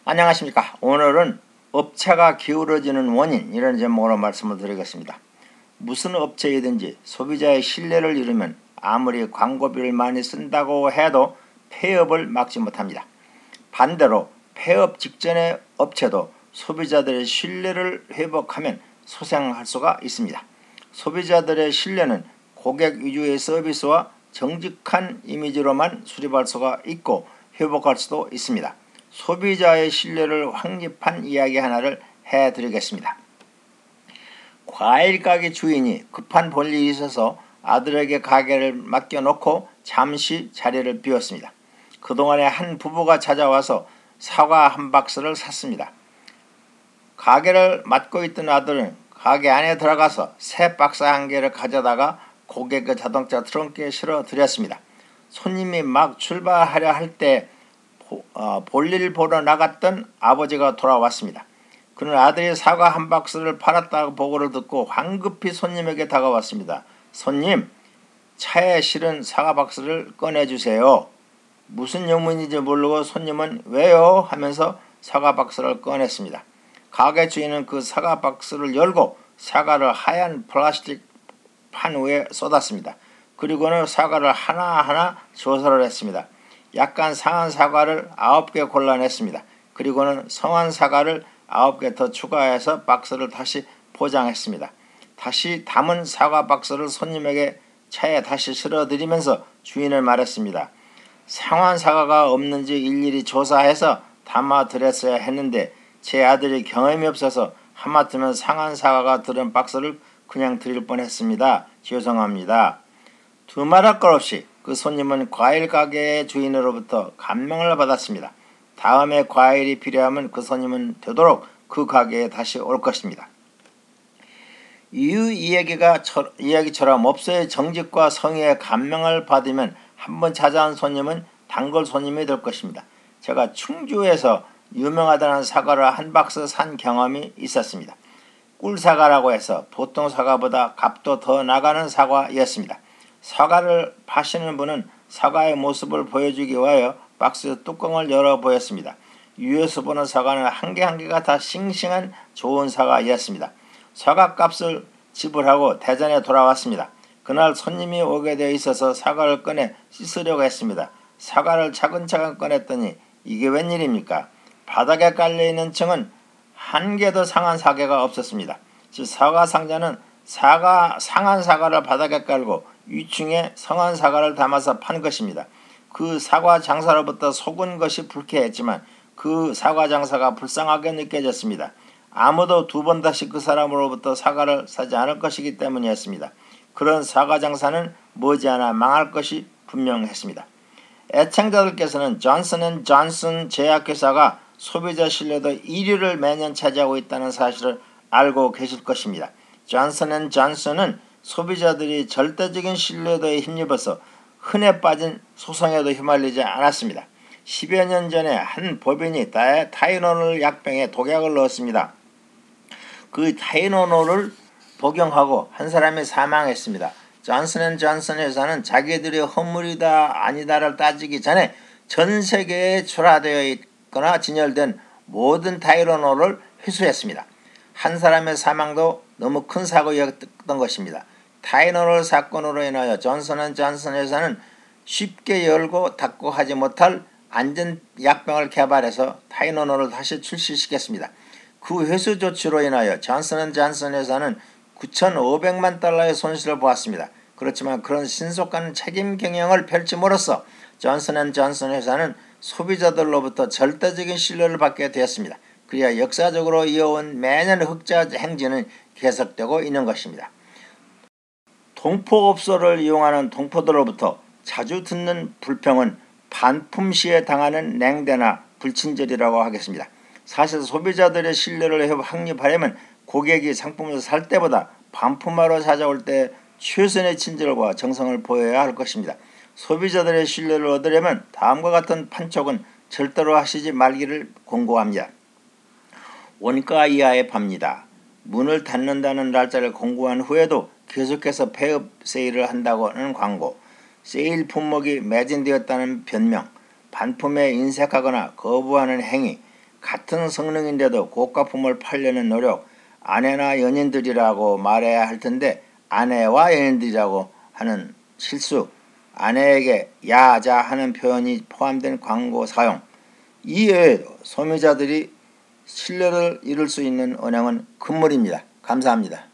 안녕하십니까. 오늘은 업체가 기울어지는 원인 이런 제목으로 말씀을 드리겠습니다. 무슨 업체이든지 소비자의 신뢰를 잃으면 아무리 광고비를 많이 쓴다고 해도 폐업을 막지 못합니다. 반대로 폐업 직전의 업체도 소비자들의 신뢰를 회복하면 소생할 수가 있습니다. 소비자들의 신뢰는 고객 위주의 서비스와 정직한 이미지로만 수립할 수가 있고 회복할 수도 있습니다. 소비자의 신뢰를 확립한 이야기 하나를 해드리겠습니다. 과일 가게 주인이 급한 볼일이 있어서 아들에게 가게를 맡겨놓고 잠시 자리를 비웠습니다. 그동안에 한 부부가 찾아와서 사과 한 박스를 샀습니다. 가게를 맡고 있던 아들은 가게 안에 들어가서 새 박스 한 개를 가져다가 고객의 자동차 트렁크에 실어 드렸습니다. 손님이 막 출발하려 할 때 볼일 보러 나갔던 아버지가 돌아왔습니다. 그는 아들이 사과 한 박스를 팔았다고 보고를 듣고 황급히 손님에게 다가왔습니다. 손님, 차에 실은 사과 박스를 꺼내주세요. 무슨 영문인지 모르고 손님은 왜요? 하면서 사과 박스를 꺼냈습니다. 가게 주인은 그 사과 박스를 열고 사과를 하얀 플라스틱 판 위에 쏟았습니다. 그리고는 사과를 하나하나 조사를 했습니다. 약간 상한 사과를 9개 골라냈습니다. 그리고는 성한 사과를 9개 더 추가해서 박스를 다시 포장했습니다. 다시 담은 사과 박스를 손님에게 차에 다시 실어드리면서 주인을 말했습니다. 상한 사과가 없는지 일일이 조사해서 담아드렸어야 했는데 제 아들이 경험이 없어서 하마터면 상한 사과가 들은 박스를 그냥 드릴 뻔했습니다. 죄송합니다. 두말할 것 없이 그 손님은 과일 가게의 주인으로부터 감명을 받았습니다. 다음에 과일이 필요하면 그 손님은 되도록 그 가게에 다시 올 것입니다. 이 이야기처럼 업소의 정직과 성의에 감명을 받으면 한번 찾아온 손님은 단골 손님이 될 것입니다. 제가 충주에서 유명하다는 사과를 한 박스 산 경험이 있었습니다. 꿀사과라고 해서 보통 사과보다 값도 더 나가는 사과였습니다. 사과를 파시는 분은 사과의 모습을 보여주기 위하여 박스 뚜껑을 열어 보였습니다. 위에서 보는 사과는 한 개 한 개가 다 싱싱한 좋은 사과였습니다. 사과값을 지불하고 대전에 돌아왔습니다. 그날 손님이 오게 되어 있어서 사과를 꺼내 씻으려고 했습니다. 사과를 차근차근 꺼냈더니 이게 웬일입니까? 바닥에 깔려있는 층은 한 개도 상한 사과가 없었습니다. 즉 사과 상자는 상한 사과를 바닥에 깔고 위층에 성한 사과를 담아서 판 것입니다. 그 사과 장사로부터 속은 것이 불쾌했지만 그 사과 장사가 불쌍하게 느껴졌습니다. 아무도 두 번 다시 그 사람으로부터 사과를 사지 않을 것이기 때문이었습니다. 그런 사과 장사는 머지않아 망할 것이 분명했습니다. 애청자들께서는 존슨앤존슨 제약회사가 소비자 신뢰도 1위를 매년 차지하고 있다는 사실을 알고 계실 것입니다. 존슨앤존슨은 소비자들이 절대적인 신뢰도에 힘입어서 흔해 빠진 소송에도 휘말리지 않았습니다. 10여 년 전에 한 법인이 타이노놀 약병에 독약을 넣었습니다. 그 타이노놀을 복용하고 한 사람이 사망했습니다. 존슨앤존슨 회사는 자기들이 허물이다 아니다를 따지기 전에 전 세계에 출하되어 있거나 진열된 모든 타이노놀을 회수했습니다. 한 사람의 사망도 너무 큰 사고였던 것입니다. 타이노놀 사건으로 인하여 존슨앤존슨 회사는 쉽게 열고 닫고 하지 못할 안전 약병을 개발해서 타이노놀을 다시 출시시켰습니다. 그 회수 조치로 인하여 존슨앤존슨 회사는 9,500만 달러의 손실을 보았습니다. 그렇지만 그런 신속한 책임 경영을 펼침으로써 존슨앤존슨 회사는 소비자들로부터 절대적인 신뢰를 받게 되었습니다. 그래야 역사적으로 이어온 매년 흑자 행진은 계속되고 있는 것입니다. 동포업소를 이용하는 동포들로부터 자주 듣는 불평은 반품 시에 당하는 냉대나 불친절이라고 하겠습니다. 사실 소비자들의 신뢰를 확립하려면 고객이 상품을 살 때보다 반품하러 찾아올 때 최선의 친절과 정성을 보여야 할 것입니다. 소비자들의 신뢰를 얻으려면 다음과 같은 판촉은 절대로 하시지 말기를 권고합니다. 원가 이하에 팝니다. 문을 닫는다는 날짜를 공고한 후에도 계속해서 폐업 세일을 한다고는 광고, 세일 품목이 매진되었다는 변명, 반품에 인색하거나 거부하는 행위, 같은 성능인데도 고가품을 팔려는 노력, 아내나 연인들이라고 말해야 할 텐데 아내와 연인들이라고 하는 실수, 아내에게 야자 하는 표현이 포함된 광고 사용, 이외에도 소비자들이 신뢰를 잃을 수 있는 은행은 금물입니다. 감사합니다.